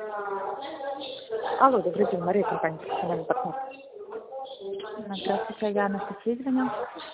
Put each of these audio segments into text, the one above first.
Алло, добрый день, Мария, компания «Профессиональный партнер». Здравствуйте, я Анастасия звоню.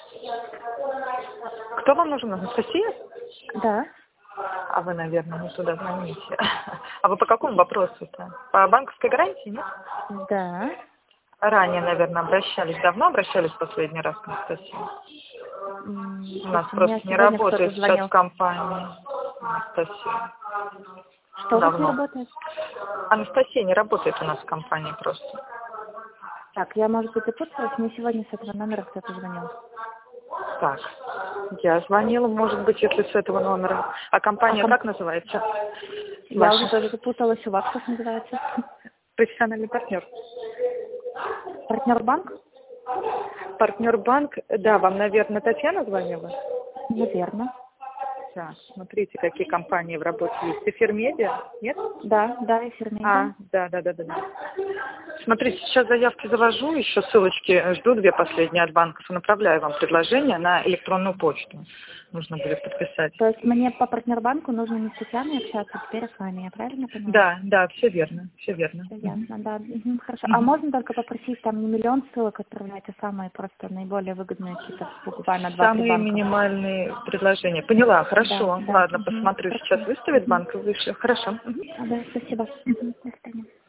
Кто вам нужен, Анастасия? Да. А вы, наверное, не туда звоните. А вы по какому вопросу-то? По банковской гарантии, нет? Да. Ранее, наверное, обращались. Давно обращались в последний раз, Анастасия? У нас просто не работает сейчас компания. Анастасия. Что у вас не Давно. работает? Анастасия не работает у нас в компании просто. Так, я, может быть, запуталась, мне сегодня с этого номера кто-то звонил. Так, я звонила, может быть, если с этого номера. А компания как называется? Я уже тоже запуталась. У вас как называется? Профессиональный партнер. Партнер-банк? Партнер-банк, да, вам, наверное, Татьяна звонила? Наверно. Так, смотрите, какие компании в работе есть. Эфир Медиа, нет? Да, Эфир Медиа. Да. Смотрите, сейчас заявки завожу, еще ссылочки жду, 2 последние от банков, и направляю вам предложение на электронную почту. Нужно будет подписать. То есть мне по партнер-банку нужно не с Татьяной общаться, теперь с вами, я правильно поняла? Да, все верно. Все ясно, да. Хорошо. А можно только попросить там не миллион ссылок отправлять, а самые просто наиболее выгодные какие-то буквально 2-3 банка? Самые минимальные предложения. Поняла, хорошо. Да. Ладно, посмотрю, Хорошо. сейчас выставит банк выше. Хорошо. Да, спасибо. До свидания.